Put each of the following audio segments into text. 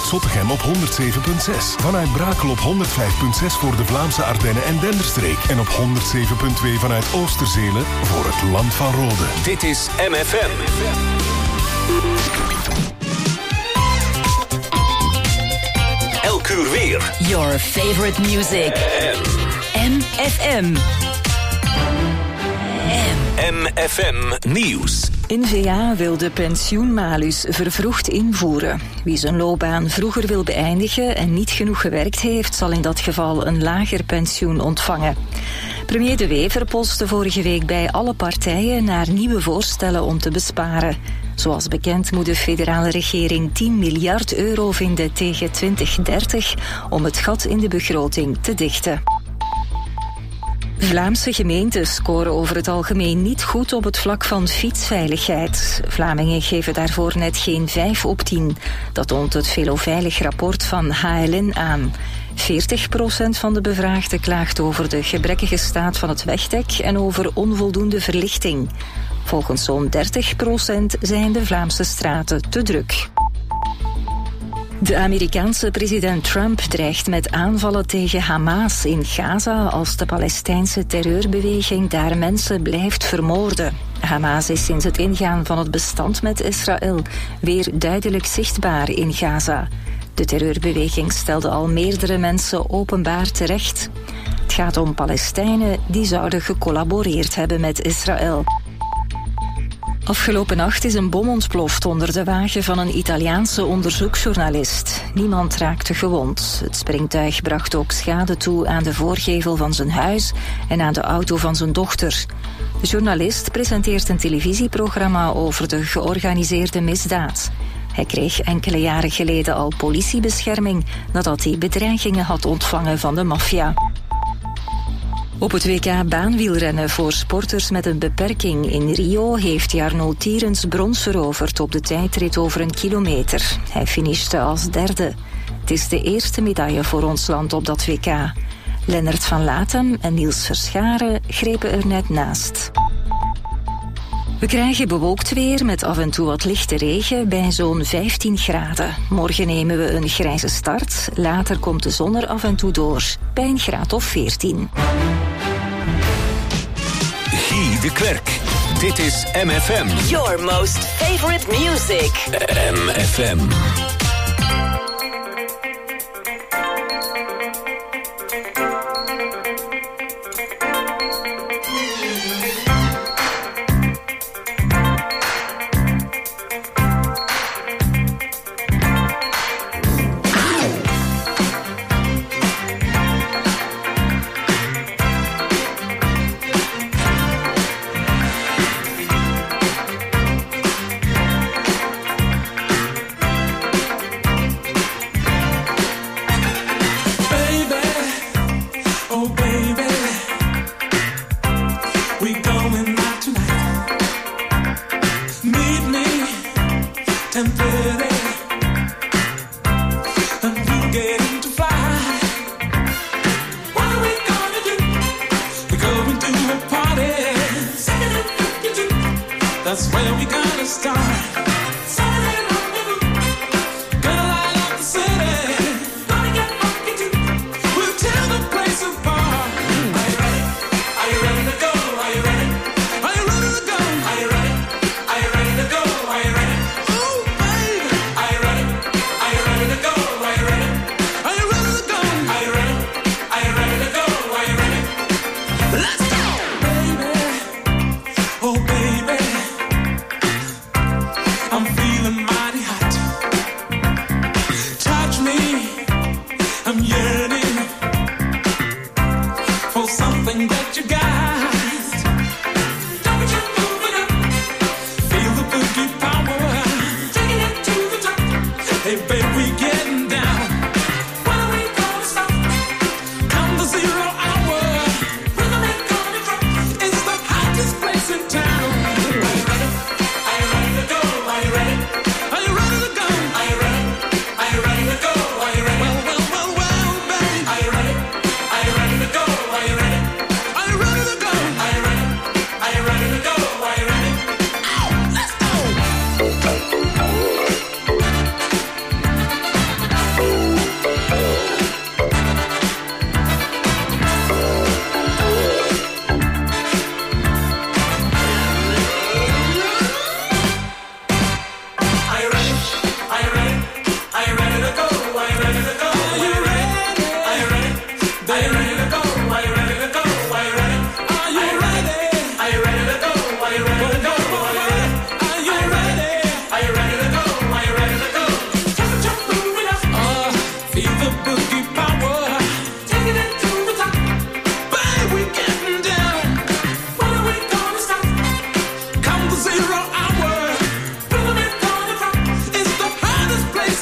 vanuit Zottegem op 107.6. Vanuit Brakel op 105.6 voor de Vlaamse Ardennen en Denderstreek. En op 107.2 vanuit Oosterzelen voor het Land van Rode. Dit is MFM. Elk uur weer. Your favorite music. MFM. MFM Nieuws. N-VA wil de pensioenmalus vervroegd invoeren. Wie zijn loopbaan vroeger wil beëindigen en niet genoeg gewerkt heeft, zal in dat geval een lager pensioen ontvangen. Premier De Wever polste vorige week bij alle partijen naar nieuwe voorstellen om te besparen. Zoals bekend moet de federale regering 10 miljard euro vinden tegen 2030 om het gat in de begroting te dichten. Vlaamse gemeenten scoren over het algemeen niet goed op het vlak van fietsveiligheid. Vlamingen geven daarvoor net geen 5 op 10. Dat toont het Veloveilig rapport van HLN aan. 40% van de bevraagden klaagt over de gebrekkige staat van het wegdek en over onvoldoende verlichting. Volgens zo'n 30% zijn de Vlaamse straten te druk. De Amerikaanse president Trump dreigt met aanvallen tegen Hamas in Gaza als de Palestijnse terreurbeweging daar mensen blijft vermoorden. Hamas is sinds het ingaan van het bestand met Israël weer duidelijk zichtbaar in Gaza. De terreurbeweging stelde al meerdere mensen openbaar terecht. Het gaat om Palestijnen die zouden gecollaboreerd hebben met Israël. Afgelopen nacht is een bom ontploft onder de wagen van een Italiaanse onderzoeksjournalist. Niemand raakte gewond. Het springtuig bracht ook schade toe aan de voorgevel van zijn huis en aan de auto van zijn dochter. De journalist presenteert een televisieprogramma over de georganiseerde misdaad. Hij kreeg enkele jaren geleden al politiebescherming nadat hij bedreigingen had ontvangen van de maffia. Op het WK baanwielrennen voor sporters met een beperking in Rio heeft Jarno Tierens brons veroverd op de tijdrit over 1 kilometer. Hij finishte als derde. Het is de eerste medaille voor ons land op dat WK. Lennart van Latem en Niels Verscharen grepen er net naast. We krijgen bewolkt weer met af en toe wat lichte regen bij zo'n 15 graden. Morgen nemen we een grijze start. Later komt de zon er af en toe door bij een graad of 14. Guy de Klerk. Dit is MFM. Your most favorite music. MFM.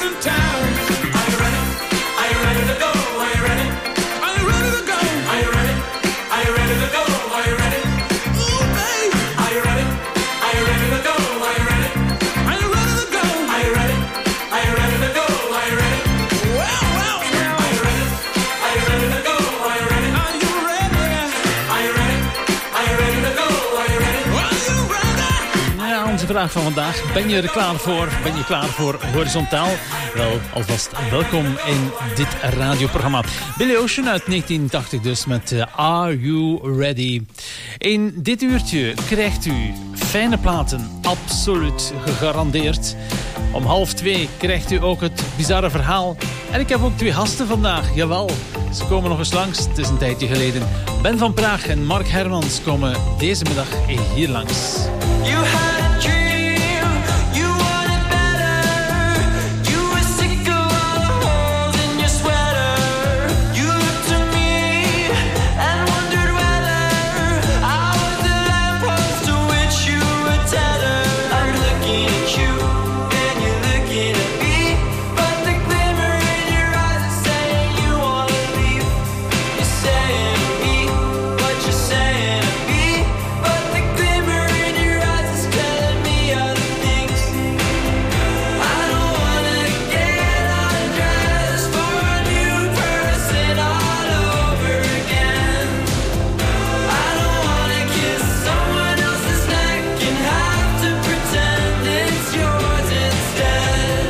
Vraag van vandaag. Ben je er klaar voor? Ben je klaar voor Horizontaal? Wel, alvast welkom in dit radioprogramma. Billy Ocean uit 1980 dus met Are You Ready? In dit uurtje krijgt u fijne platen, absoluut gegarandeerd. Om 1:30 krijgt u ook het bizarre verhaal. En ik heb ook 2 gasten vandaag, jawel. Ze komen nog eens langs, het is een tijdje geleden. Ben van Praag en Mark Hermans komen deze middag hier langs. You had a dream, you wanted better. You were sick of all the holes in your sweater. You looked to me and wondered whether I was the lamppost to which you were tethered. I'm looking at you and you're looking at me, but the glimmer in your eyes is saying you wanna leave. You're saying to me what you're saying to me, but the glimmer in your eyes is telling me other things. I don't wanna get undressed for a new person all over again. I don't wanna kiss someone else's neck and have to pretend it's yours instead.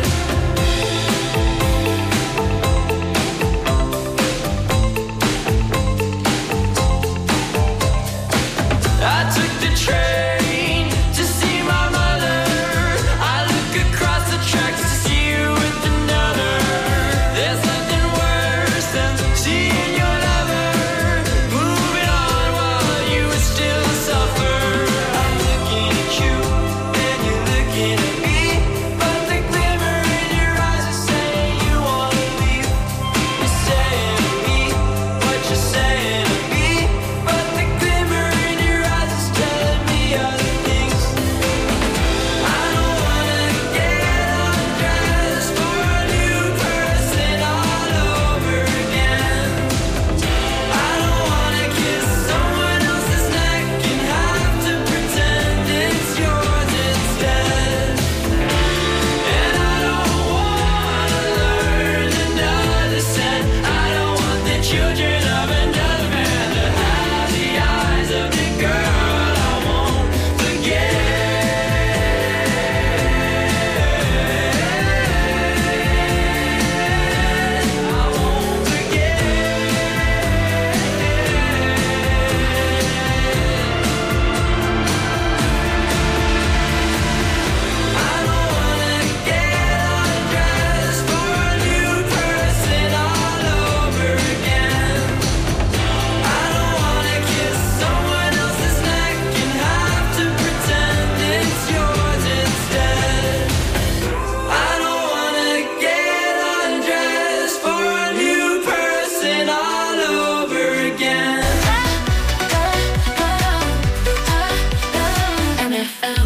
I took the train to see my mother. I look across the tracks to see you with another. There's nothing worse than seeing your lover moving on while you still suffer. I'm looking at you and you're looking at me, but the glimmer in your eyes is saying you wanna leave. You're saying to me what you're saying to me, but the glimmer in your eyes is telling me other things. I don't wanna get undressed for a new person all over again. I don't wanna kiss someone else's neck and have to pretend it's yours instead. And I don't wanna learn another scent. I don't want the children of another man to have the eyes of the girl I won't forget. I won't forget. I don't wanna get undressed for a new person all over again. I don't wanna kiss someone else's neck and have to pretend it's yours instead. I don't wanna get undressed for a new person all over again. NFL.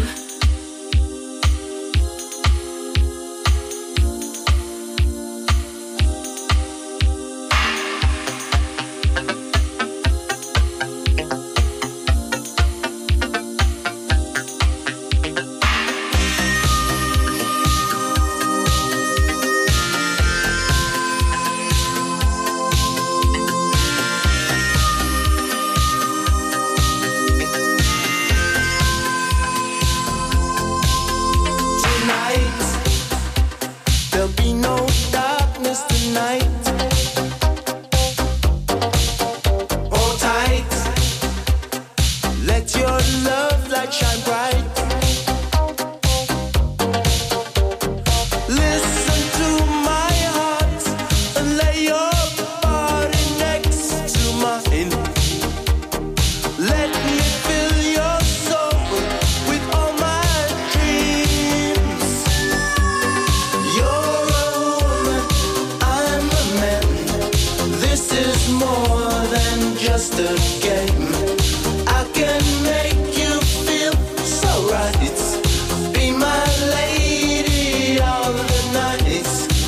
Tonight, there'll be no darkness tonight. Hold tight, let your love light shine bright. Listen to my heart and lay your body next to mine. Let me fill your soul with all my dreams. You're a woman, I'm a man. This is more than just a game. I can make you feel so right. Be my lady all the night.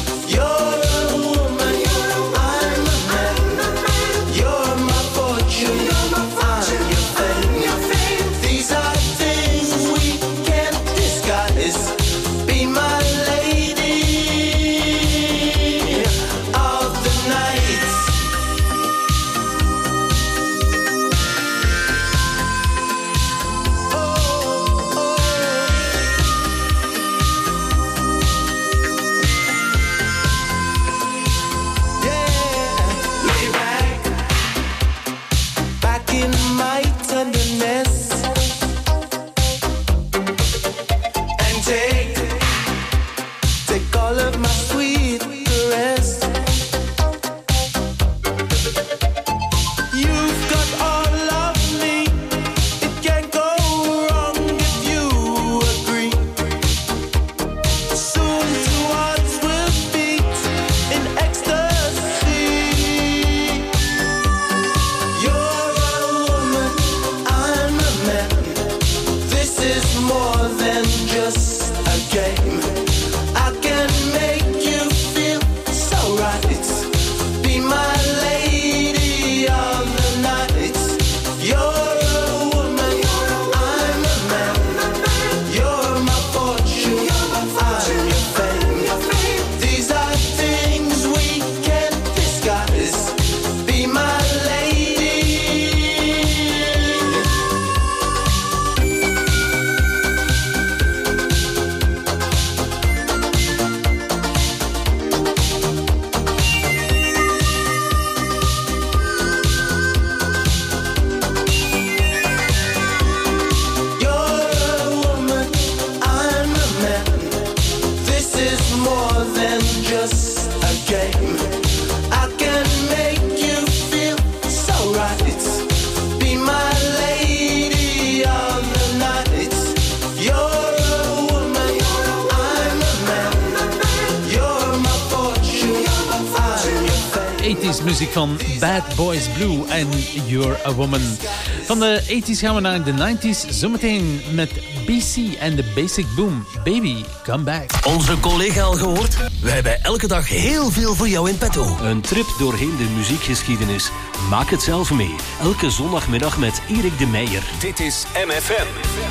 80s muziek van Bad Boys Blue en You're a Woman. Van de 80s gaan we naar de 90s. Zometeen met BC en de Basic Boom. Baby, come back. Onze collega al gehoord? Wij hebben elke dag heel veel voor jou in petto. Een trip doorheen de muziekgeschiedenis. Maak het zelf mee. Elke zondagmiddag met Erik de Meijer. Dit is MFM.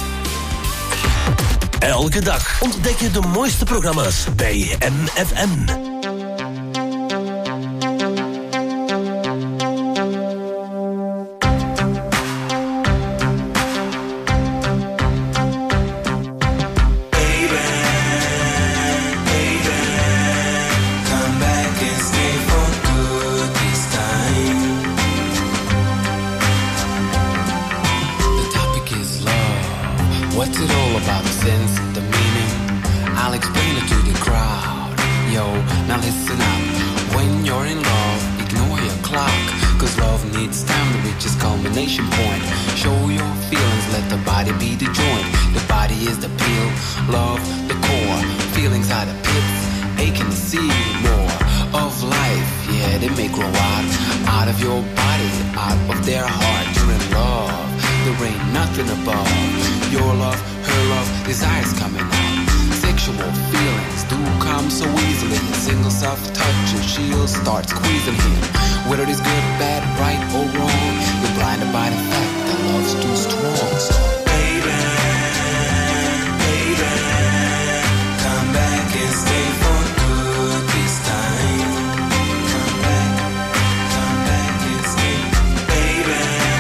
Elke dag ontdek je de mooiste programma's bij MFM. What's it all about, the sense, the meaning? I'll explain it to the crowd. Yo, now listen up. When you're in love, ignore your clock. Cause love needs time to reach its culmination point. Show your feelings, let the body be the joint. The body is the peel, love the core. Feelings are the pits, aching to see more of life. Yeah, they may grow out of your body, out of their heart. You're in love. There ain't nothing above your love, her love, desires coming out. Sexual feelings do come so easily. A single soft touch and she'll start squeezing him. Whether it is good, bad, right or wrong, you're blinded by the fact that love's too strong. So baby, baby, come back and stay for good this time. Come back and stay, baby.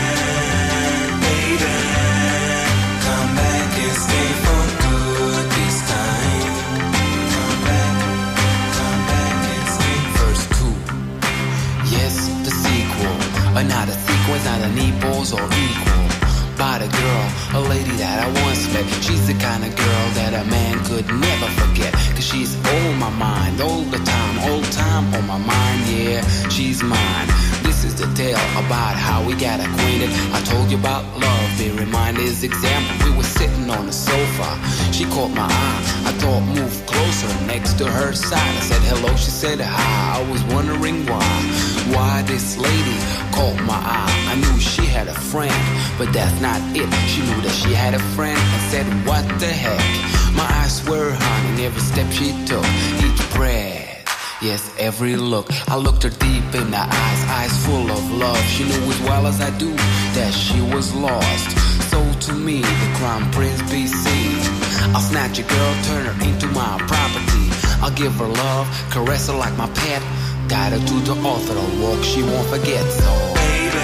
Stay for good this time. Come back and stay. Verse 2. Yes, the sequel. Not a sequel, not an equals or equal. But a girl, a lady that I once met. She's the kind of girl that a man could never forget. Cause she's on my mind all the time on my mind, yeah, she's mine. This is the tale about how we got acquainted. I told you about love, bear in mind this example. We were sitting on the sofa, she caught my eye. I thought move closer next to her side. I said hello, she said hi. I was wondering why this lady caught my eye. I knew she had a friend, but that's not it. She knew that she had a friend and said what the heck. My eyes were haunting every step she took, each breath. Yes, every look. I looked her deep in the eyes full of love. She knew as well as I do that she was lost. So to me, the crown prince BC. I'll snatch a girl, turn her into my property. I'll give her love, caress her like my pet. Guide her to the altar, a walk she won't forget. So baby,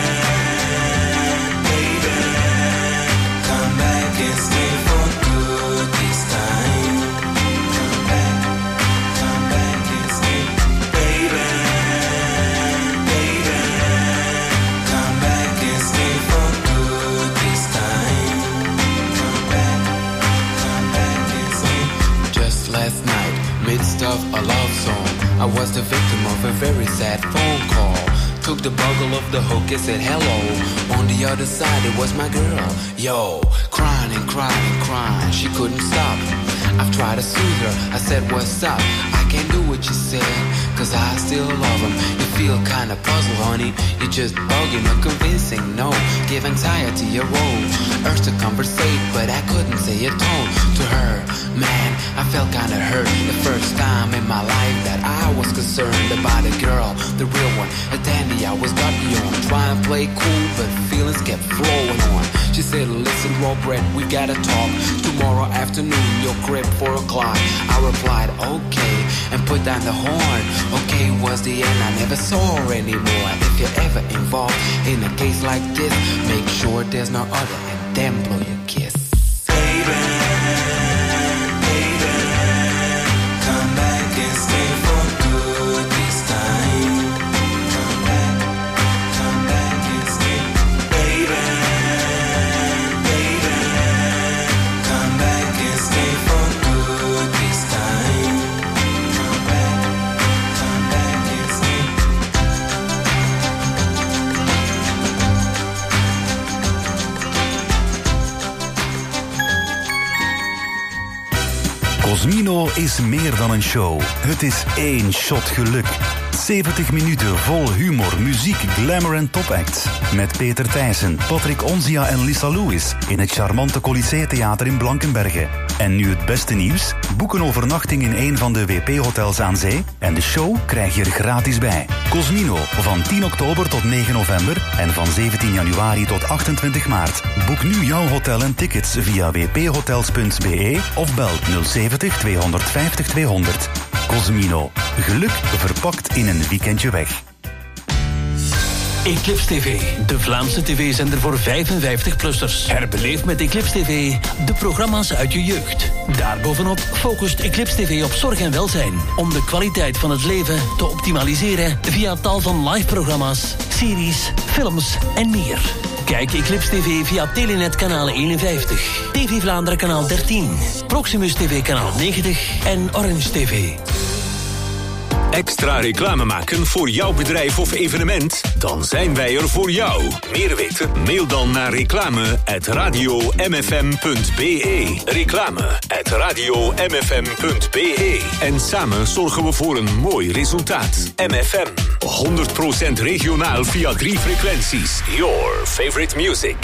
baby, come back and stay for good this time. Last night, midst of a love song, I was the victim of a very sad phone call. Took the bugle of the hook and said hello. On the other side it was my girl. Yo, crying and crying and crying, she couldn't stop. I've tried to soothe her, I said what's up. I can't do what you said, cause I still love him. You feel kinda puzzled, honey. You're just bugging or convincing, no. Give anxiety a role. Urged to conversate, but I couldn't say a tone to her. Man, I felt kinda hurt the first time in my life that I was concerned about a girl, the real one, a dandy I was got beyond. Try and play cool, but feelings kept flowing on. She said, listen, Robert, we gotta talk tomorrow afternoon, your crib 4 o'clock. I replied, okay, and put down the horn. Okay was the end, I never saw her anymore. If you're ever involved in a case like this, make sure there's no other and then blow your kiss. Baby, baby, come back and stay for good this time. Come back and stay. Baby, baby, come back and stay for good this time. Come back and stay. Cosmino is meer dan een show. Het is één shot geluk. 70 minuten vol humor, muziek, glamour en topacts. Met Peter Thijssen, Patrick Onzia en Lisa Lewis in het charmante Colisée Theater in Blankenberge. En nu het beste nieuws? Boek een overnachting in een van de WP-hotels aan zee en de show krijg je er gratis bij. Cosmino, van 10 oktober tot 9 november en van 17 januari tot 28 maart. Boek nu jouw hotel en tickets via wphotels.be of bel 070 250 200. Cosmino. Geluk verpakt in een weekendje weg. Eclipse TV, de Vlaamse tv-zender voor 55-plussers. Herbeleef met Eclipse TV de programma's uit je jeugd. Daarbovenop focust Eclipse TV op zorg en welzijn, om de kwaliteit van het leven te optimaliseren via tal van live-programma's, series, films en meer. Kijk Eclipse TV via Telenet kanaal 51, TV Vlaanderen kanaal 13, Proximus TV kanaal 90 en Orange TV. Extra reclame maken voor jouw bedrijf of evenement? Dan zijn wij er voor jou. Meer weten? Mail dan naar reclame@radiomfm.be. Reclame@radiomfm.be. En samen zorgen we voor een mooi resultaat. MFM. 100% regionaal via 3 frequenties. Your favorite music.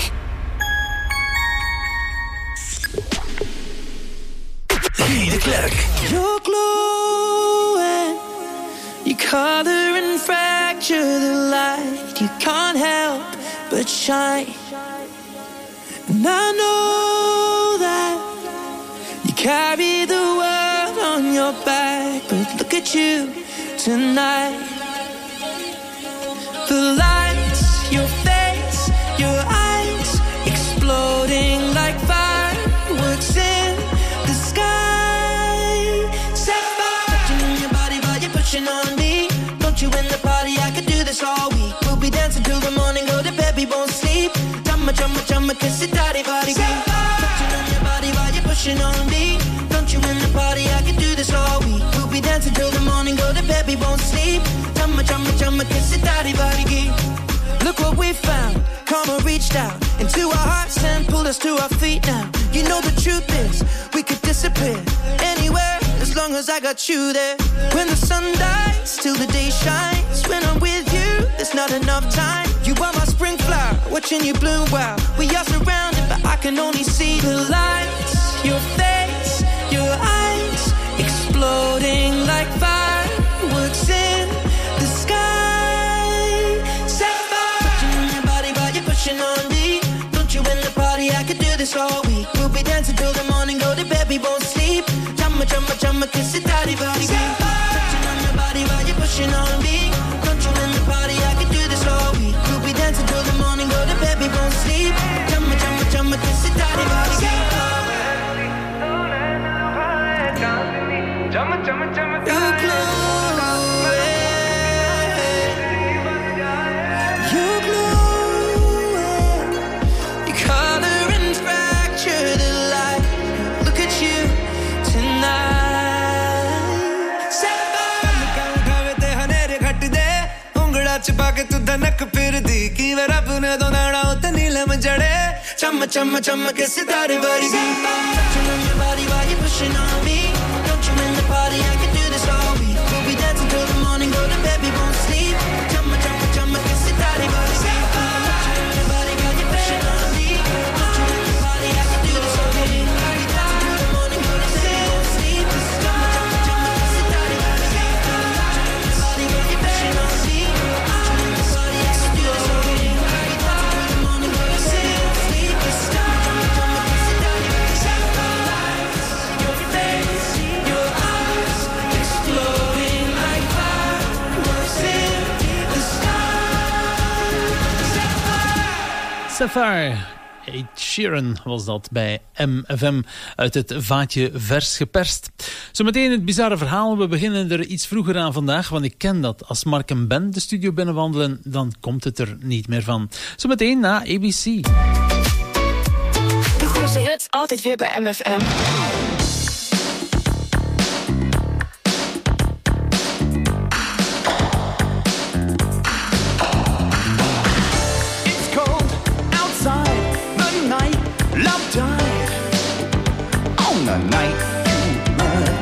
Guy de Klerk. You're glowing. You color and fracture the light. You can't help but shine. And I know that you carry the world on your back. But look at you tonight. The lights, your face, your eyes, exploding like fireworks in the sky. Set fire. Touching on your body while you're pushing on me. Don't you in the party, I could do this all week. We'll be dancing till the morning, go to bed, we won't sleep. Chumma, chumma, chumma, kiss it, daddy, body, Touching on your body while you're pushing on me. Don't you in the party, I could do this all week. We'll be dancing till the morning, go to bed, we won't sleep. Chumma, chumma, chumma, kiss it, daddy, body, Look what we found. Karma reached out into our hearts and pulled us to our feet now. You know the truth is, we could disappear anywhere as long as I got you there. When the sun dies, till the day shines. When I'm with you, there's not enough time. You are my spring flower, watching you bloom wild. We are surrounded, but I can only see the lights. Your face, your eyes, exploding like fireworks in the sky. Pushing on me. Don't you in the party, I could do this all week. We'll be dancing till the morning, go to bed, we won't sleep. Chumma, chumma, chumma, kiss it, daddy, body, Touching on your body while you're pushing on me. Don't you in the party, I could do this all week. We'll be dancing till the morning, go to bed, we won't sleep. Chumma, chumma, chumma, kiss it, daddy, body, Chumma, chumma, chumma, छुपा के तू धनक फिर दी कि वे रब ने दोनाड़ा उते नीलम जड़े चम चम चम के सितारे वर्गी Touching on your body while you're pushing on me. Don't you in the party, I can do this all week. We'll be dancing till the morning, go to bed, we won't sleep. Chum chum ke सितारे वर्गी Touching on your body while you're pushing on me. Don't you in the party, I can do this all week. We'll be dancing till the morning, go to bed, we won't sleep. Chum ke सितारे वर्गी Touching on your body while you're pushing on me. Sapphire. Ed Sheeran was dat bij MFM uit het vaatje vers geperst. Zometeen het bizarre verhaal. We beginnen er iets vroeger aan vandaag, want ik ken dat. Als Mark en Ben de studio binnenwandelen, dan komt het er niet meer van. Zometeen na ABC. De grootste hits altijd weer bij MFM. Love died on the night you murdered.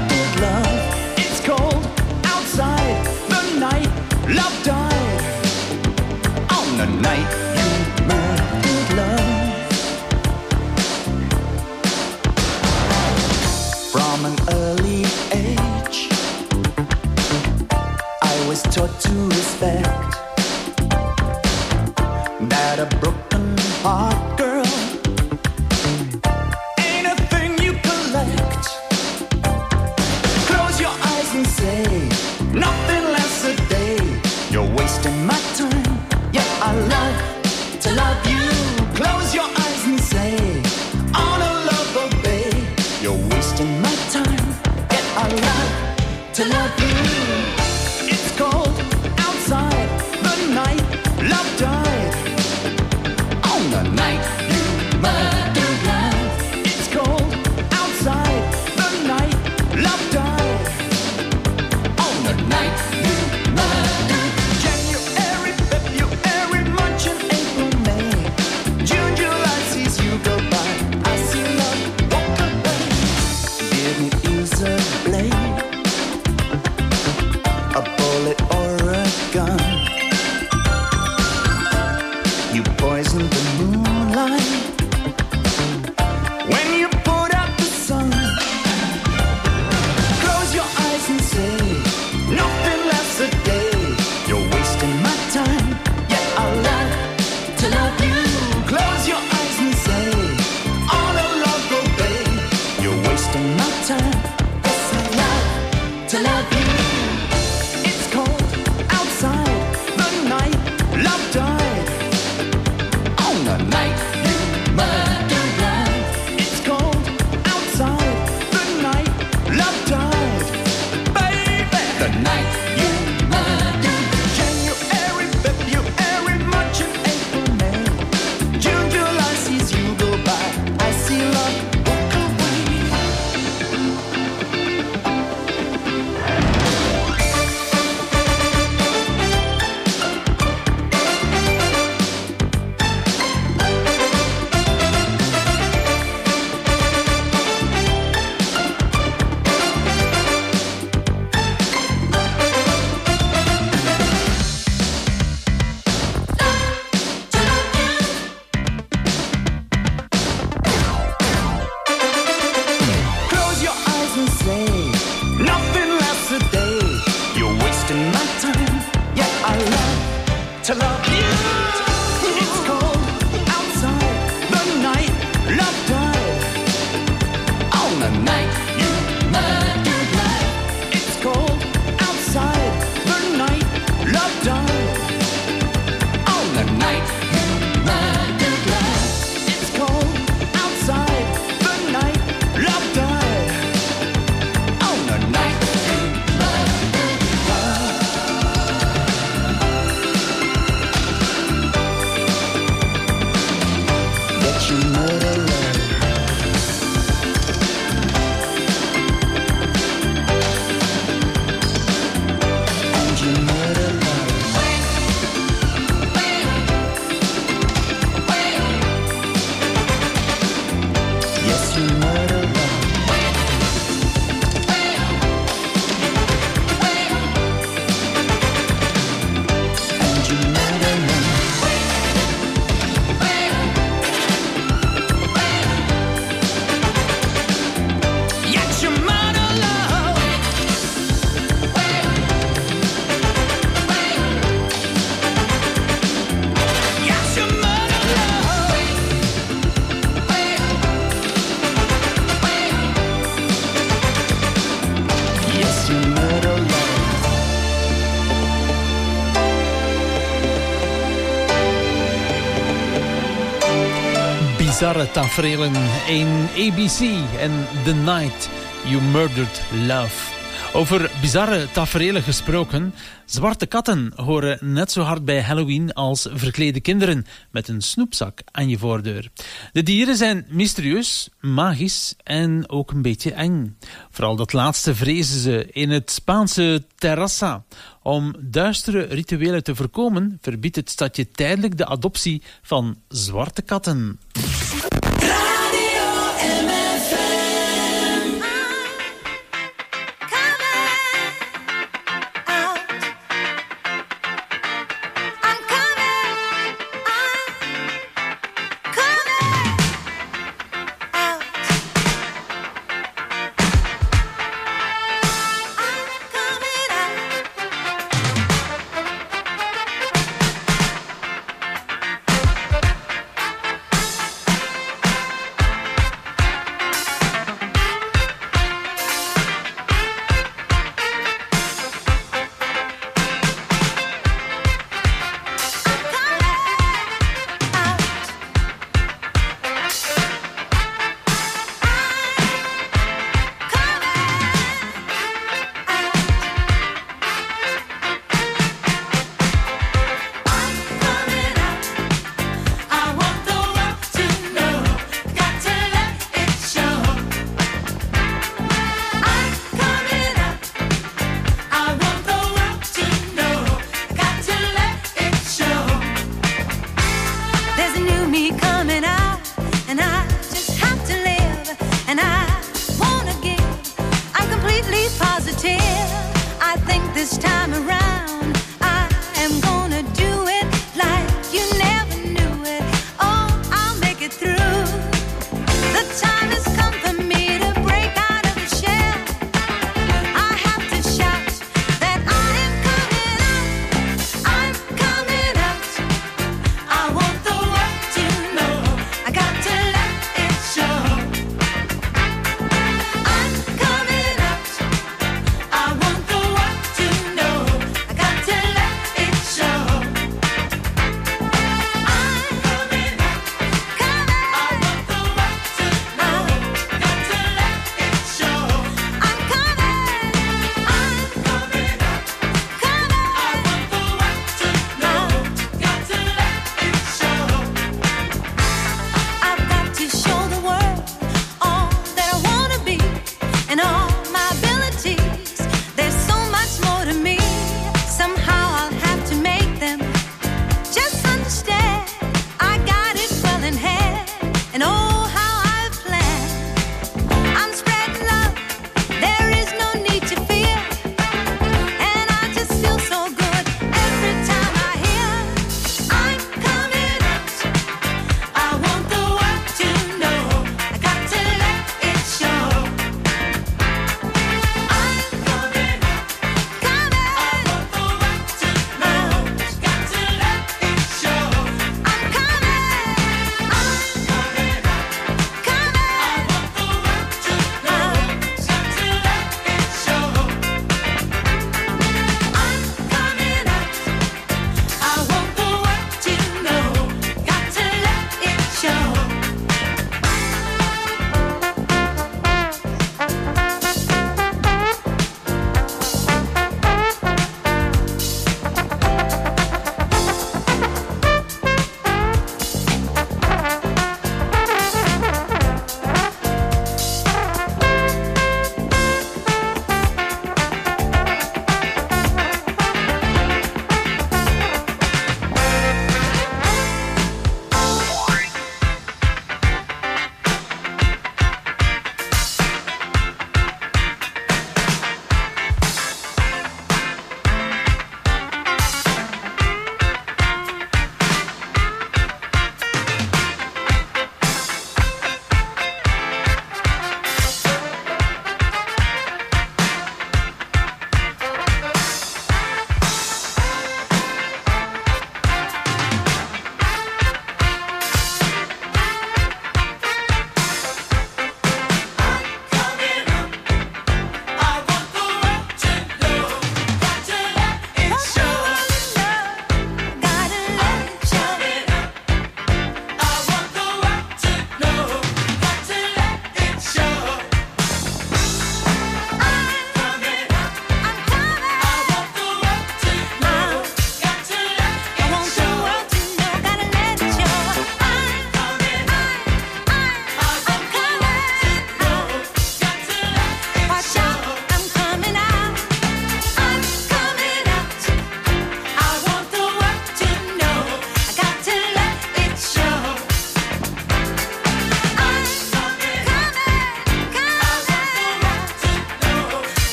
night you murdered love. From an early age, I was taught to respect that a broken heart, girl, ain't a thing you collect. Close your eyes and say, nothing lasts a day. You're wasting my time, yeah, I love to love you. Close your eyes and say, on a love obey. You're wasting my time, yeah, I love to love you. It's cold outside, the night love died. On the night you murdered love. It's cold outside, the night love died. On the night you murdered. January, February, March and April, May, June, July sees you go by. I see love walk away. Didn't use a blade, a bullet or a gun. You poisoned the moonlight when you put out the sun. Close your eyes and say, nothing lasts a day. You're wasting my time, yeah, I love to love you. Close your eyes and say, all a love obey. You're wasting my time, yes, I love to love you. It's cold outside, the night love died. On the night you murdered love. It's cold outside, the night love died. Baby, the night you murdered. January, February, March and April, May, June, July sees you go by. I see love walk away. Close your eyes and say, nothing lasts a day. You're wasting my time, yeah, I love to love you. It's cold outside, the night love died. On the night you murdered love. It's cold outside, the night love died. On the night you murdered love. It's cold outside, the night love died. On the night you murdered love. That you murder love. And you murder love. Yes, you murder love. And you murder love. Yes, you murder love. Yes, you murder love. Yes, you murder love. Bizarre tafereelen in ABC en The Night You Murdered Love. Over bizarre taferelen gesproken, zwarte katten horen net zo hard bij Halloween als verklede kinderen met een snoepzak aan je voordeur. De dieren zijn mysterieus, magisch en ook een beetje eng. Vooral dat laatste vrezen ze in het Spaanse Terrassa. Om duistere rituelen te voorkomen, verbiedt het stadje tijdelijk de adoptie van zwarte katten.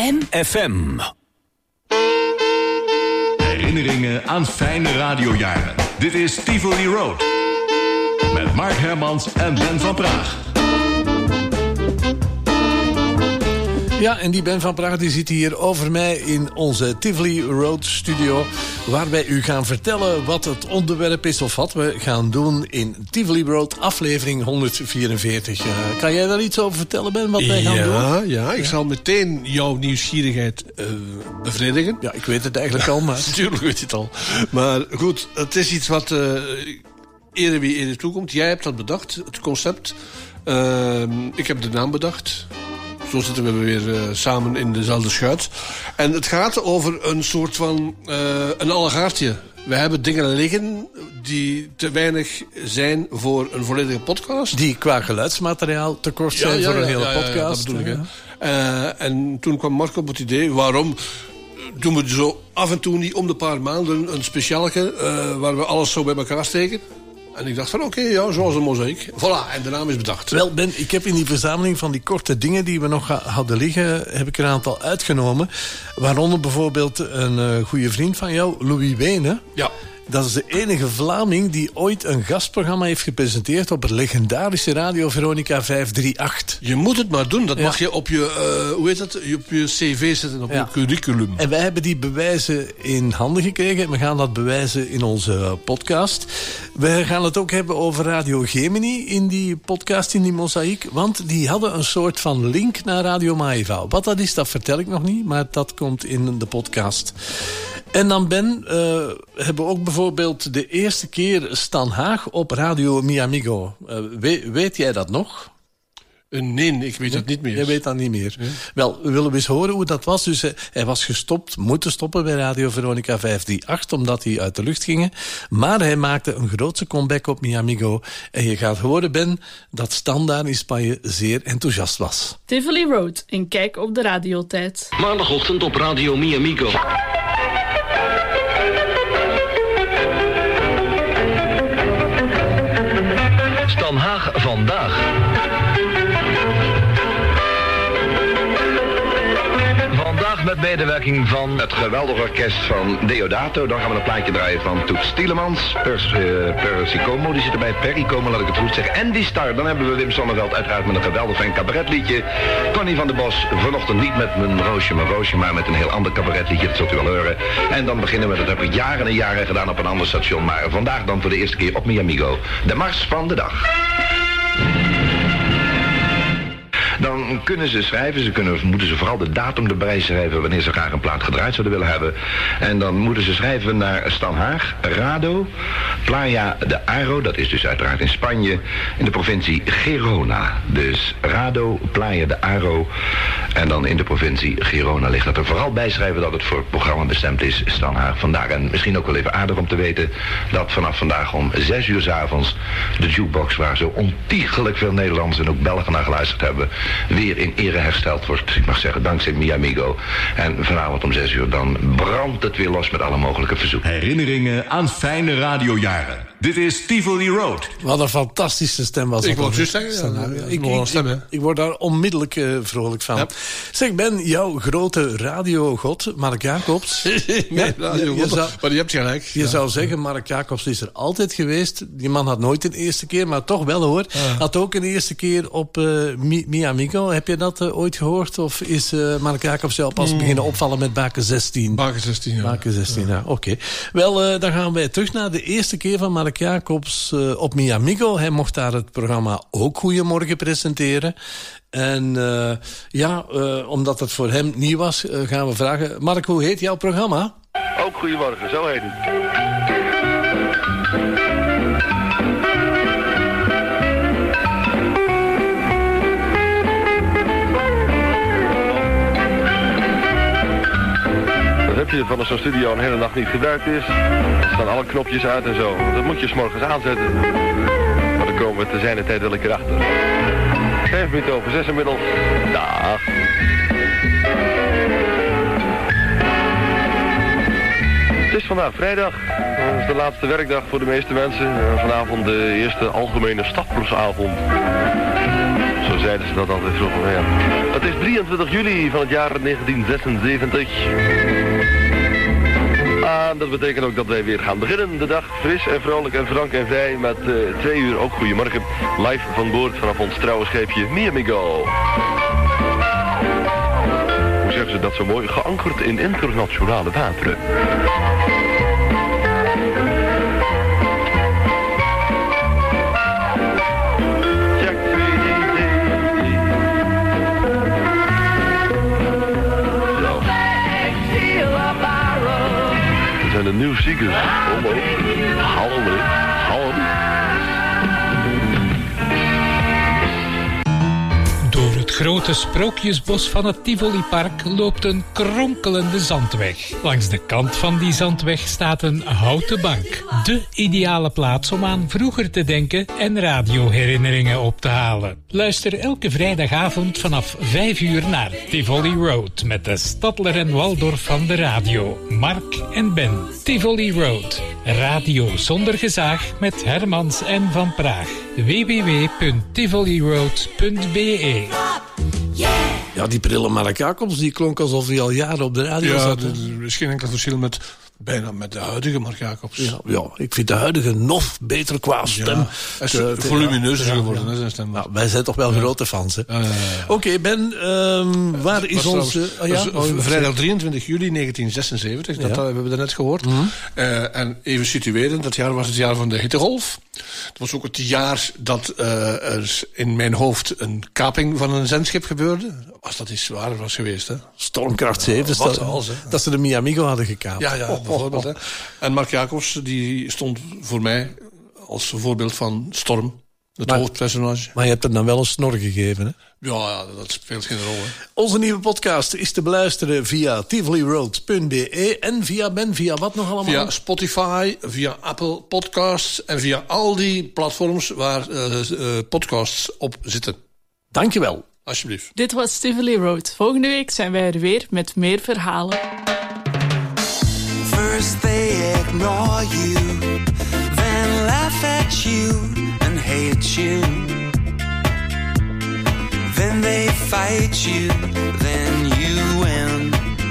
FM. Herinneringen aan fijne radiojaren. Dit is Tivoli Road. Met Mark Hermans en Ben van Praag. Ja, en die Ben van Praag die zit hier over mij in onze Tivoli Road studio, waar wij u gaan vertellen wat het onderwerp is of wat we gaan doen in Tivoli Road aflevering 144. Kan jij daar iets over vertellen, Ben, wat wij gaan doen? Ja, ik zal meteen jouw nieuwsgierigheid bevredigen. Ja, ik weet het eigenlijk al, maar... Natuurlijk weet je het al. Maar goed, het is iets wat eerder wie eerder toekomt. Jij hebt dat bedacht, het concept. Ik heb de naam bedacht. Zo zitten we weer samen in dezelfde schuit. En het gaat over een soort van een allegaartje. We hebben dingen liggen die te weinig zijn voor een volledige podcast. Die qua geluidsmateriaal te kort zijn voor een hele podcast. Ja, dat bedoel ik. En toen kwam Marco op het idee, waarom doen we zo af en toe niet om de paar maanden een specialeke waar we alles zo bij elkaar steken? En ik dacht van oké, zoals een mozaïek. Voilà, en de naam is bedacht. Wel, Ben, ik heb in die verzameling van die korte dingen die we nog hadden liggen, heb ik er een aantal uitgenomen. Waaronder bijvoorbeeld een goede vriend van jou, Louis Wenen. Ja. Dat is de enige Vlaming die ooit een gastprogramma heeft gepresenteerd op het legendarische Radio Veronica 538. Je moet het maar doen. Dat mag je op je, hoe heet dat? Op je cv zetten, op je curriculum. En wij hebben die bewijzen in handen gekregen. We gaan dat bewijzen in onze podcast. We gaan het ook hebben over Radio Gemini in die podcast, in die mozaïek. Want die hadden een soort van link naar Radio Maeva. Wat dat is, dat vertel ik nog niet. Maar dat komt in de podcast. En dan, Ben, hebben we ook bijvoorbeeld de eerste keer Stan Haag op Radio Mi Amigo. Weet jij dat nog? Nee, ik weet dat niet meer. Jij weet dat niet meer. Nee. Wel, we willen eens horen hoe dat was. Dus hij was moeten stoppen bij Radio Veronica 538, omdat hij uit de lucht ging. Maar hij maakte een grootse comeback op Mi Amigo. En je gaat horen, Ben, dat Stan daar in Spanje zeer enthousiast was. Tivoli Road, een kijk op de radiotijd. Maandagochtend op Radio Mi Amigo. Stan Haag vandaag. Vandaag met medewerking van het geweldige orkest van Deodato. Dan gaan we een plaatje draaien van Toets Tielemans. Percy Como, die zit erbij. Perry Como, laat ik het goed zeggen. En die Star. Dan hebben we Wim Sonneveld uiteraard met een geweldig fijn cabaretliedje. Connie van der Bos, vanochtend niet met mijn roosje, maar met een heel ander cabaretliedje. Dat zult u wel horen. En dan beginnen we, dat heb ik jaren en jaren gedaan op een ander station. Maar vandaag dan voor de eerste keer op Mi Amigo. De Mars van de Dag. Dan kunnen ze schrijven, moeten ze vooral de datum erbij schrijven wanneer ze graag een plaat gedraaid zouden willen hebben. En dan moeten ze schrijven naar Stan Haag, Rado, Playa de Aro, dat is dus uiteraard in Spanje, in de provincie Girona. Dus Rado, Playa de Aro en dan in de provincie Girona ligt dat er. Vooral bij schrijven dat het voor het programma bestemd is, Stan Haag vandaag. En misschien ook wel even aardig om te weten dat vanaf vandaag om 6 uur 's avonds de jukebox, waar zo ontiegelijk veel Nederlanders en ook Belgen naar geluisterd hebben, weer in ere hersteld wordt. Ik mag zeggen, dankzij Mi Amigo. En vanavond om 6 uur dan brandt het weer los met alle mogelijke verzoeken. Herinneringen aan fijne radiojaren. Dit is Tivoli Road. Wat een fantastische stem was dat. Ik wou het zeggen. Ik word daar onmiddellijk vrolijk van. Ja. Zeg, Ben, jouw grote radiogod, Mark Jacobs. Maar je hebt gelijk. Je zou zeggen, Mark Jacobs is er altijd geweest. Die man had nooit een eerste keer, maar toch wel hoor. Had ook een eerste keer op Mi Amigo. Heb je dat ooit gehoord? Of is Mark Jacobs jou pas beginnen opvallen met Baken 16? Baken 16, ja. Baken 16, ja. Oké. Wel, dan gaan wij terug naar de eerste keer van Mark Jacobs op Mi Amigo. Hij mocht daar het programma Ook Goedemorgen presenteren. En omdat het voor hem nieuw was, gaan we vragen... Mark, hoe heet jouw programma? Ook Goedemorgen, zo heet het. Heb je van zo'n studio een hele nacht niet gebruikt is, dan staan alle knopjes uit en zo. Dat moet je 's morgens aanzetten. Maar dan komen we te zijner tijd wel een keer achter. 5 minuten over 6 inmiddels. Dag. Het is vandaag vrijdag. Dat is de laatste werkdag voor de meeste mensen. Vanavond de eerste algemene stadproefsavond. Zo zeiden ze dat altijd vroeger. Ja. Het is 23 juli van het jaar 1976. En dat betekent ook dat wij weer gaan beginnen. De dag fris en vrolijk en frank en vrij met 2 uur ook goedemorgen. Live van boord vanaf ons trouwe scheepje Miamigo. Hoe zeggen ze dat zo mooi? Geankerd in internationale wateren. De nieuwsziekers. Hallo. Door het grote sprookjesbos van het Tivolipark loopt een kronkelende zandweg. Langs de kant van die zandweg staat een houten bank. De ideale plaats om aan vroeger te denken en radioherinneringen op te halen. Luister elke vrijdagavond vanaf 5 uur naar Tivoli Road met de Stadler en Waldorf van de radio, Mark en Ben. Tivoli Road, radio zonder gezaag met Hermans en Van Praag. www.tivoliroad.be. Ja, die prille Mark Jacobs, die klonk alsof hij al jaren op de radio zat. Ja, er is geen enkel verschil met de huidige Mark Jacobs. Ja, ik vind de huidige nog beter qua stem. Ja, hij is volumineuzer geworden, hè, zijn stem. Nou, wij zijn toch wel grote fans, hè? Oké, Ben, waar is onze... Vrijdag 23 juli 1976, dat hebben we daarnet gehoord. En even situeren, dat jaar was het jaar van de hittegolf. Het was ook het jaar dat er in mijn hoofd een kaping van een zendschip gebeurde. Als dat iets waar was geweest, hè? Stormkracht 7, dat ze de Miamigo hadden gekaapt. Ja, bijvoorbeeld. Hè. En Mark Jacobs, die stond voor mij als voorbeeld van Storm. Het hoofdpersonage. Maar je hebt hem dan wel een snor gegeven, hè? Ja, dat speelt geen rol, hè. Onze nieuwe podcast is te beluisteren via tivoliroad.be en via wat nog allemaal? Via Spotify, via Apple Podcasts en via al die platforms waar podcasts op zitten. Dankjewel. Alsjeblieft. Dit was Tivoli Road. Volgende week zijn wij er weer met meer verhalen. First they ignore you, then laugh at you and hate you. Then they fight you, then you win.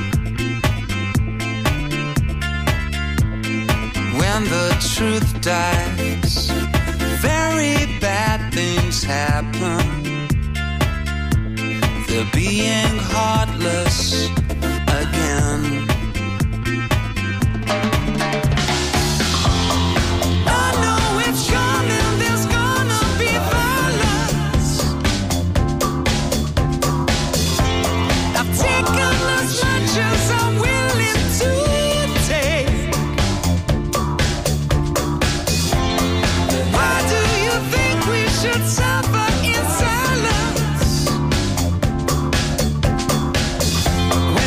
When the truth dies, very bad things happen. They're being heartless again. Suffer in silence.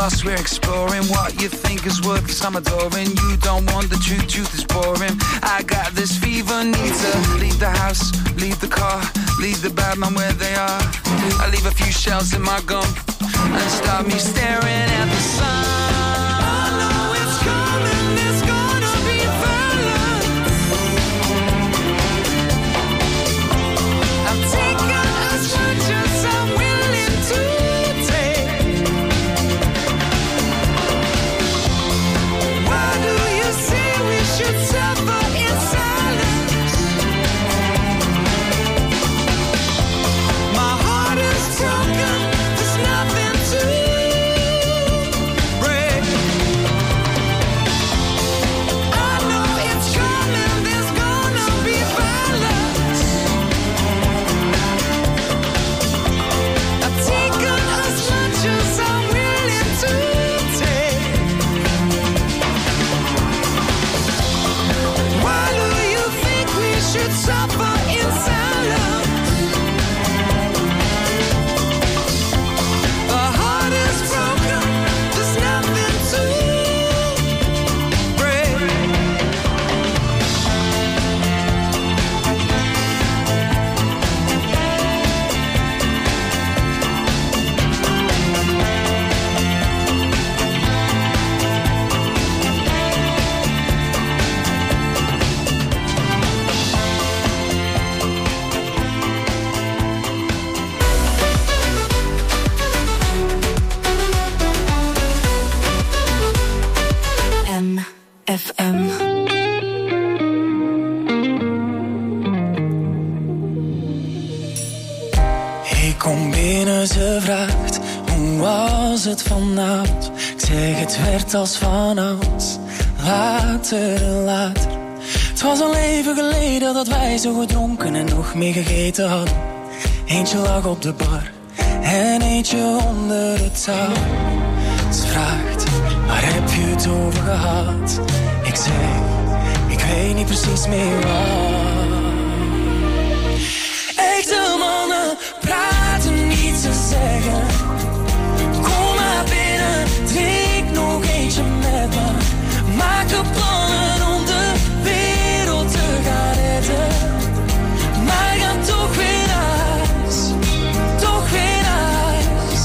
lost, we're exploring what you think is worth, cause I'm adoring. You don't want the truth is boring. I got this fever, need to leave the house, leave the car, leave the bad man where they are. I leave a few shells in my gun and start me staring at the sun. I know it's coming, it's gonna be violent. I've taken as much as I'm willing to take. Why do you say we should suffer in silence? My heart is broken, there's nothing to break. I know it's coming, there's gonna be violence. I've taken as much as I'm willing to take. Why do you think we should suffer in silence? The heart is broken, there's nothing to break. MFM. Ik kom binnen, ze vraagt, hoe was het vanavond? Ik zeg, het werd als vanouds, later. Het was al even geleden dat wij zo gedronken en nog meer gegeten hadden. Eentje lag op de bar en eentje onder het touw. Ze vraagt, waar heb je het over gehad? Ik zeg, ik weet niet precies meer wat. Echte mannen praten niet, ze zeggen, kom maar binnen, drink nog eentje met me. Maak er plannen om de wereld te gaan redden. Maar ga toch weer naar huis, toch weer naar huis.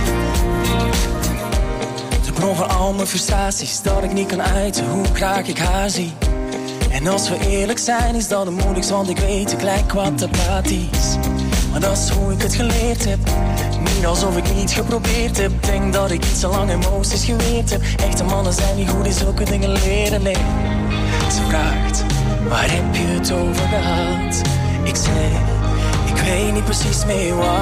De bron van al mijn frustraties, dat ik niet kan uiten hoe graag ik haar zie. En als we eerlijk zijn is dat het moeilijkst, want ik weet tegelijk wat de praat is. Maar dat is hoe ik het geleerd heb, niet alsof ik niet geprobeerd heb. Denk dat ik iets te lang emoties geweerd heb. Echte mannen zijn niet goed in zulke dingen leren, nee. Ze vraagt, waar heb je het over gehad? Ik zeg, ik weet niet precies meer wat.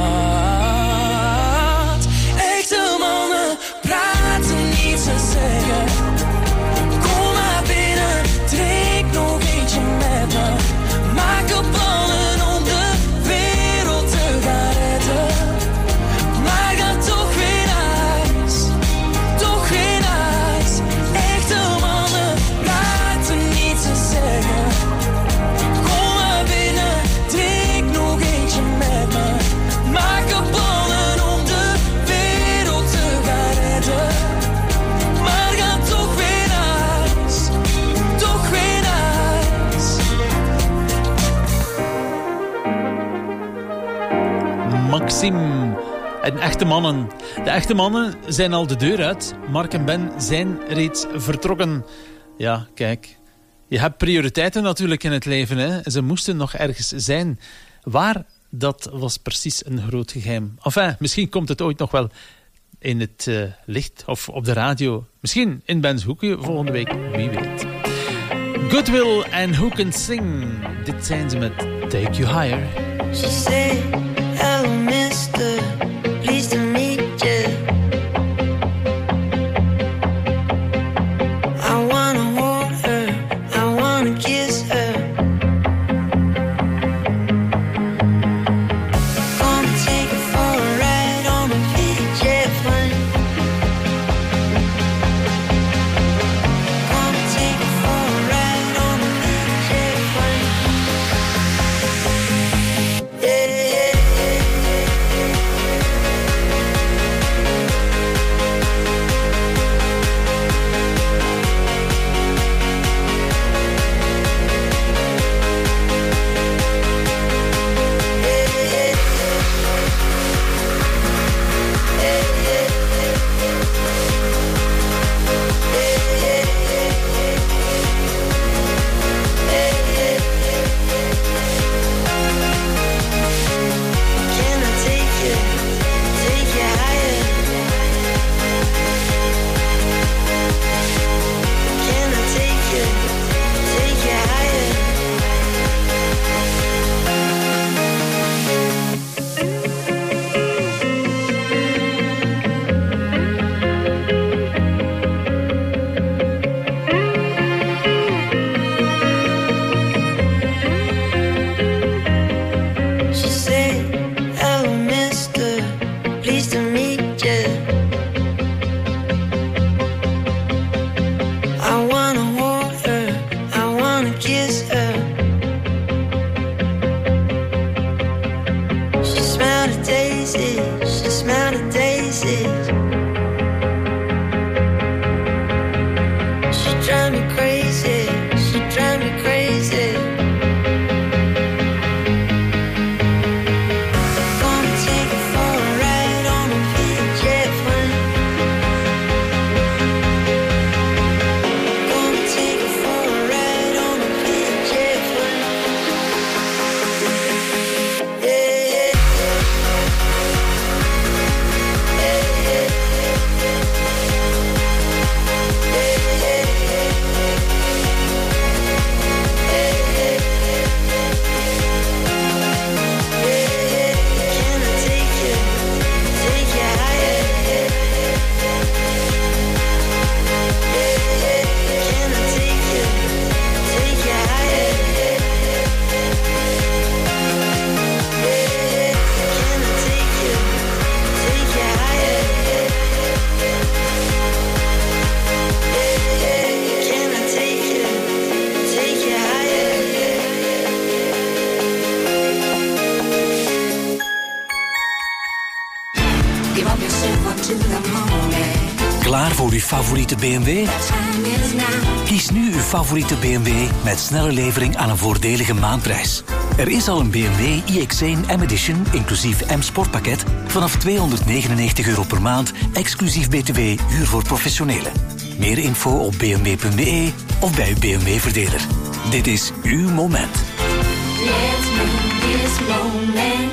Echte mannen praten niet, ze zeggen, kom maar binnen, drink nog eentje met me. Maak er plannen om de wereld te gaan redden. Maar ga toch weer naar huis, toch weer naar huis. Echte mannen praten niet, ze zeggen, kom maar binnen, drink nog eentje met me. Maak er plannen om de wereld te gaan redden. Maar ga toch weer naar huis, toch weer naar huis. Maxime en echte mannen. De echte mannen zijn al de deur uit. Mark en Ben zijn reeds vertrokken. Ja, kijk. Je hebt prioriteiten natuurlijk in het leven, hè. Ze moesten nog ergens zijn. Waar, dat was precies een groot geheim. Enfin, misschien komt het ooit nog wel in het licht of op de radio. Misschien in Ben's Hoekje volgende week, wie weet. Goodwill en Who Can Sing. Dit zijn ze met Take You Higher. She said, hello mister, pleased to meet you. I wanna hold her, I wanna kiss her. Gonna take her for a ride on a PJ plane. Gonna take her for a ride on a PJ plane. Yeah, yeah, yeah. me crazy. She drive me crazy. Gonna take her for a ride on a PJ plane. Gonna take her for a ride on a PJ plane. Yeah, can I take you higher? Can I take you higher? Can I take you higher? Can I take you higher? Give up yourself until the morning. Klaar voor uw favoriete BMW? Time is now. Kies nu uw favoriete BMW met snelle levering aan een voordelige maandprijs. Er is al een BMW iX1 M-Edition, inclusief M-Sportpakket, vanaf €299 per maand, exclusief BTW, huur voor professionelen. Meer info op bmw.be of bij uw BMW-verdeler. Dit is uw moment. Let's make this moment.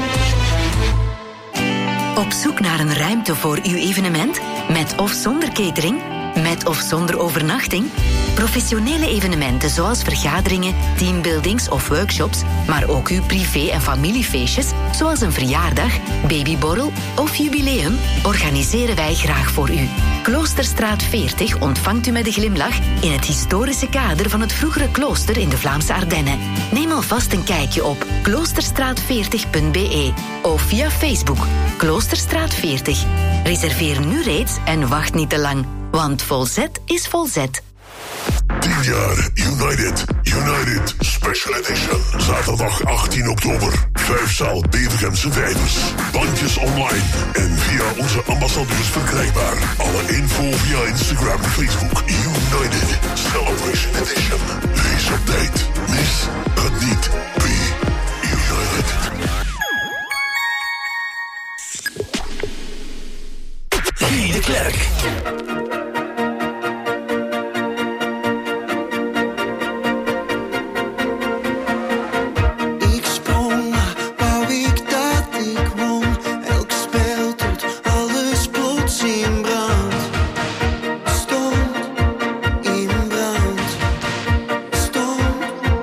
Op zoek naar een ruimte voor uw evenement? Met of zonder catering? Met of zonder overnachting? Professionele evenementen zoals vergaderingen, teambuildings of workshops, maar ook uw privé- en familiefeestjes, zoals een verjaardag, babyborrel of jubileum, organiseren wij graag voor u. Kloosterstraat 40 ontvangt u met een glimlach in het historische kader van het vroegere klooster in de Vlaamse Ardennen. Neem alvast een kijkje op kloosterstraat40.be of via Facebook Kloosterstraat 40. Reserveer nu reeds en wacht niet te lang, want Volzet is Volzet. 10 jaar United Special Edition. Zaterdag 18 oktober. 5-zaal Bevergemse Vijvers. Bandjes online en via onze ambassadeurs verkrijgbaar. Alle info via Instagram en Facebook. United Celebration Edition. Wees op tijd. Mis het niet. Be United. Guy de Klerk. Ik sprong, wou ik dat ik won. Elk spel tot alles plots in brand. Stond in brand. Stond.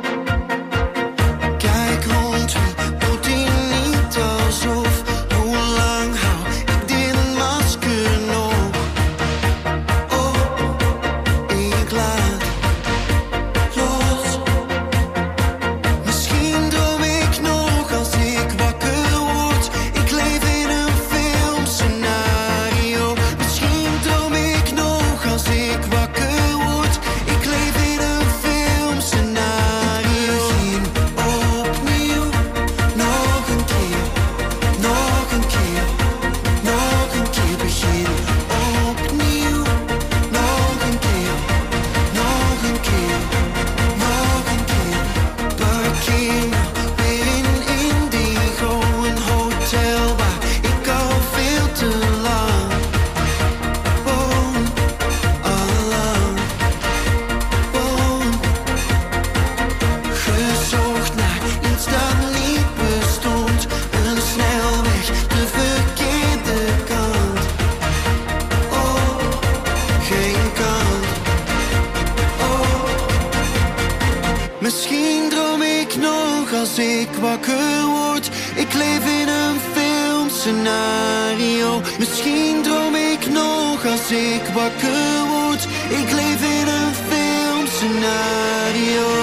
Kijk rond, wie doet hij niet alsof. Hoe lang hou ik dit masker nog? Oh, ik laat los. Misschien droom ik nog als ik wakker word. Ik leef in een filmscenario. Misschien droom ik nog als ik wakker word. Ik leef in een filmscenario. Begin opnieuw, nog een keer, nog een keer, nog een keer. Begin opnieuw, nog een keer, nog een keer, nog een keer. Parkeer me weer in Indigo, een hotel waar ik al veel te lang woon, allang woon. Gezocht naar iets dat niet bestond, een snelweg, de verkeerde kant. Oh, geen kant. Oh, misschien droom ik nog als ik wakker word. Ik leef in een filmscenario. Misschien droom ik nog als ik wakker word. Ik leef in een filmscenario.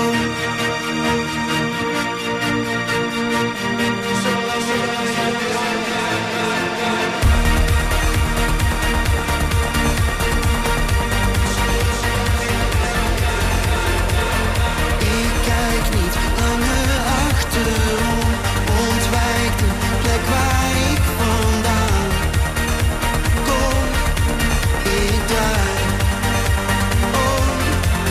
Ik kijk niet langer achterom. Ontwijk de plek waar ik vandaan kom. Ik draai om.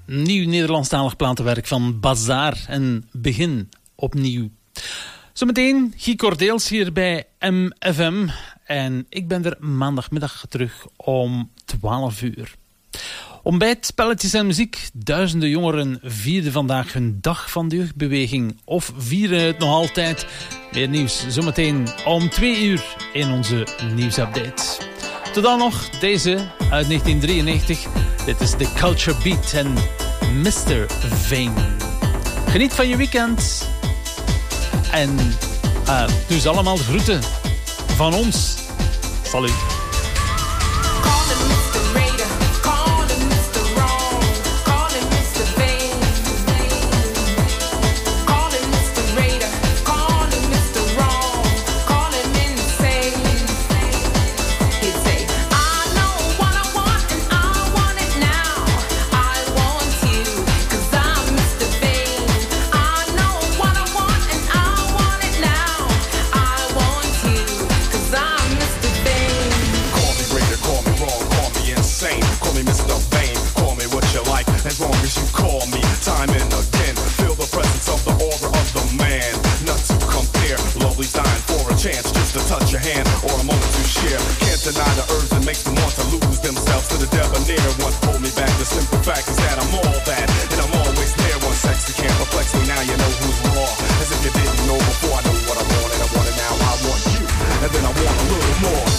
Nieuw Nederlandstalig platenwerk van Bazaar en Begin opnieuw. Zometeen Guy Cordeels hier bij MFM. En ik ben er maandagmiddag terug om 12 uur. Ontbijt, spelletjes en muziek. Duizenden jongeren vierden vandaag hun dag van de jeugdbeweging. Of vieren het nog altijd. Meer nieuws zometeen om 2 uur in onze nieuwsupdate. Tot dan nog deze uit 1993. Dit is The Culture Beat en Mr. Vane. Geniet van je weekend. En doe ze allemaal de groeten van ons. Salut. As long as you call me time and again, feel the presence of the aura of the man. Not to compare, lovely's dying for a chance just to touch your hand or a moment to share. Can't deny the urge that makes them want to lose themselves to the debonair. Once pulled me back, the simple fact is that I'm all that, and I'm always there. One sexy can't perplex me, now you know who's raw. As if you didn't know before, I know what I want and I want it now. I want you, and then I want a little more.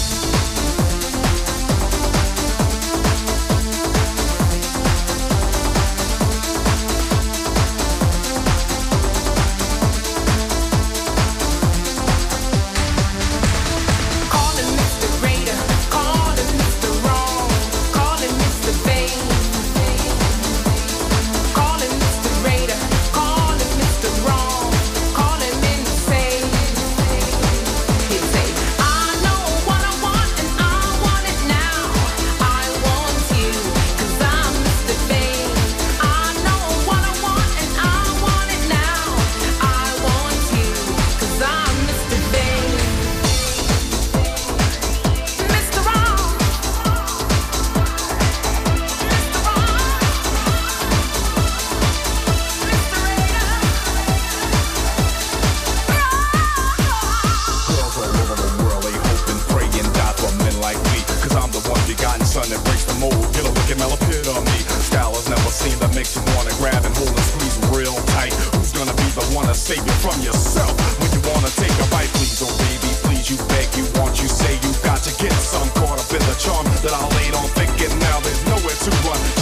Save it from yourself when you wanna take a bite. Please, oh baby, please, you beg, you want, you say you got to get some. Caught up in the charm that I laid on thinking now there's nowhere to run.